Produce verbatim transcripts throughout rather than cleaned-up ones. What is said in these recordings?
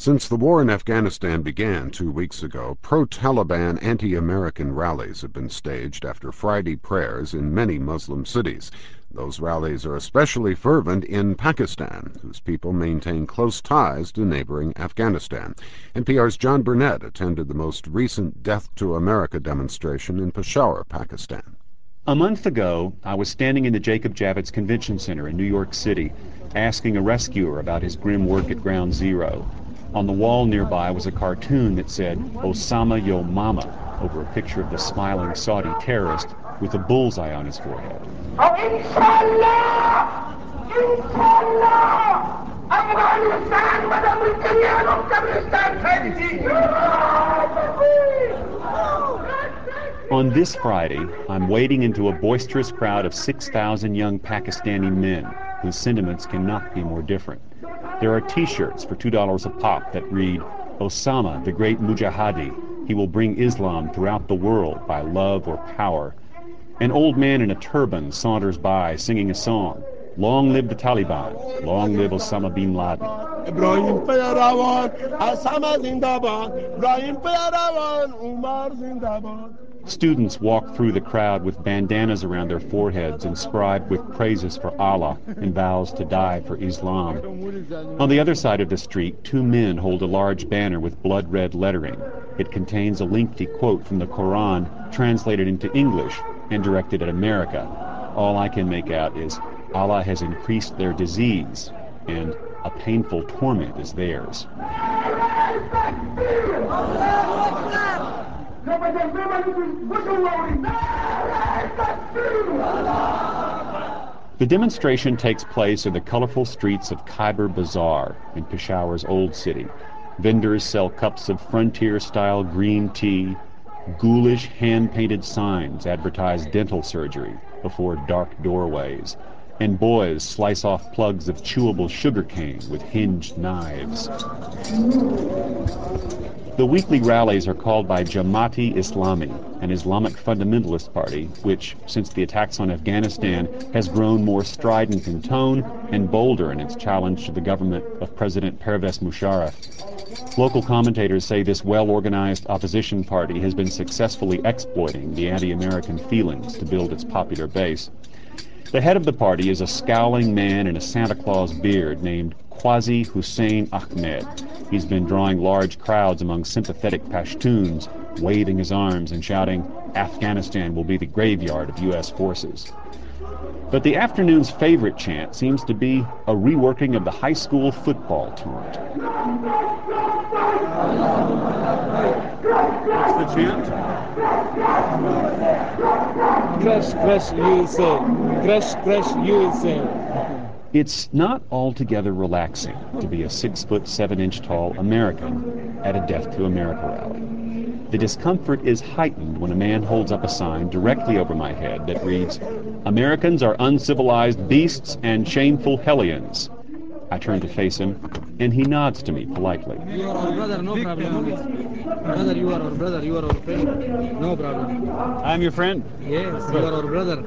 Since the war in Afghanistan began two weeks ago, pro-Taliban anti-American rallies have been staged after Friday prayers in many Muslim cities. Those rallies are especially fervent in Pakistan, whose people maintain close ties to neighboring Afghanistan. N P R's John Burnett attended the most recent Death to America demonstration in Peshawar, Pakistan. A month ago, I was standing in the Jacob Javits Convention Center in New York City, asking a rescuer about his grim work at Ground Zero. On the wall nearby was a cartoon that said, "Osama Yo Mama," over a picture of the smiling Saudi terrorist with a bullseye on his forehead. Oh, inshallah! Inshallah! Afghanistan madam al-Kariyan of Kabristan On this Friday, I'm wading into a boisterous crowd of six thousand young Pakistani men whose sentiments cannot be more different. There are T-shirts for two dollars a pop that read, "Osama, the great Mujahidi, he will bring Islam throughout the world by love or power." An old man in a turban saunters by singing a song, "Long live the Taliban, long live Osama bin Laden." Ibrahim Payarawan, Osama Zindabad, Ibrahim Payarawan, Umar Zindabad. Students walk through the crowd with bandanas around their foreheads inscribed with praises for Allah and vows to die for Islam. On the other side of the street, two men hold a large banner with blood-red lettering. It contains a lengthy quote from the Quran translated into English and directed at America. All I can make out is, "Allah has increased their disease," and "a painful torment is theirs." The demonstration takes place in the colorful streets of Khyber Bazaar in Peshawar's old city. Vendors sell cups of frontier-style green tea. Ghoulish hand-painted signs advertise dental surgery before dark doorways. And boys slice off plugs of chewable sugarcane with hinged knives. The weekly rallies are called by Jamaat-e Islami, an Islamic fundamentalist party which, since the attacks on Afghanistan, has grown more strident in tone and bolder in its challenge to the government of President Pervez Musharraf. Local commentators say this well-organized opposition party has been successfully exploiting the anti-American feelings to build its popular base. The head of the party is a scowling man in a Santa Claus beard named Qazi Hussein Ahmed. He's been drawing large crowds among sympathetic Pashtuns, waving his arms and shouting, "Afghanistan will be the graveyard of U S forces." But the afternoon's favorite chant seems to be a reworking of the high school football taunt. What's the chant? Crush, crush U S A. Crush, crush U S A. It's not altogether relaxing to be a six foot seven inch tall American at a Death to America rally. The discomfort is heightened when a man holds up a sign directly over my head that reads, "Americans are uncivilized beasts and shameful hellions." I turn to face him, and he nods to me politely. You are our brother, no problem. Brother, you are our brother, you are our friend, no problem. I'm your friend. Yes, you are our brother.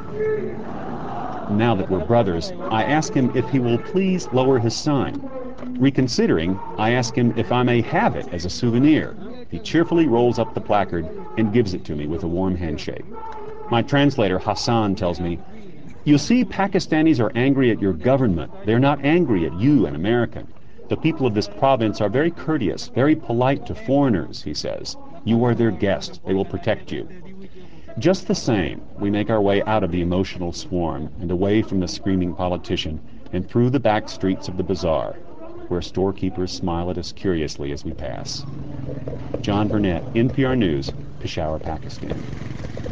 Now that we're brothers, I ask him if he will please lower his sign. Reconsidering, I ask him if I may have it as a souvenir. He cheerfully rolls up the placard and gives it to me with a warm handshake. My translator, Hassan, tells me, "You see, Pakistanis are angry at your government. They're not angry at you, an American. The people of this province are very courteous, very polite to foreigners," he says. "You are their guest. They will protect you." Just the same, we make our way out of the emotional swarm and away from the screaming politician and through the back streets of the bazaar, where storekeepers smile at us curiously as we pass. John Burnett, N P R News, Peshawar, Pakistan.